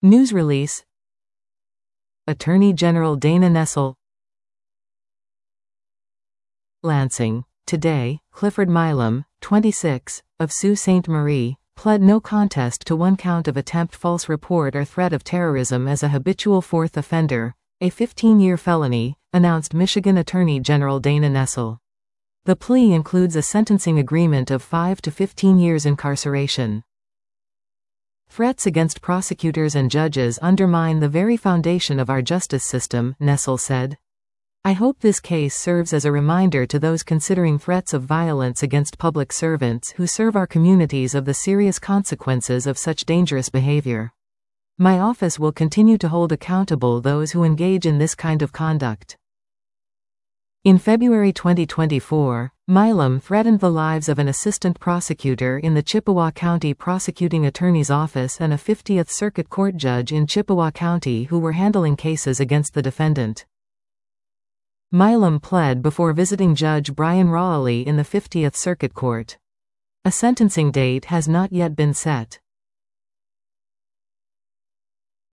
News release. Attorney General Dana Nessel. Lansing. Today, Clifford Milam, 26, of Sault Ste. Marie, pled no contest to one count of attempt false report or threat of terrorism as a habitual fourth offender, a 15-year felony, announced Michigan Attorney General Dana Nessel. The plea includes a sentencing agreement of 5 to 15 years incarceration. Threats against prosecutors and judges undermine the very foundation of our justice system, Nessel said. I hope this case serves as a reminder to those considering threats of violence against public servants who serve our communities of the serious consequences of such dangerous behavior. My office will continue to hold accountable those who engage in this kind of conduct. In February 2024, Milam threatened the lives of an assistant prosecutor in the Chippewa County Prosecuting Attorney's Office and a 50th Circuit Court judge in Chippewa County who were handling cases against the defendant. Milam pled before visiting Judge Brian Rawley in the 50th Circuit Court. A sentencing date has not yet been set.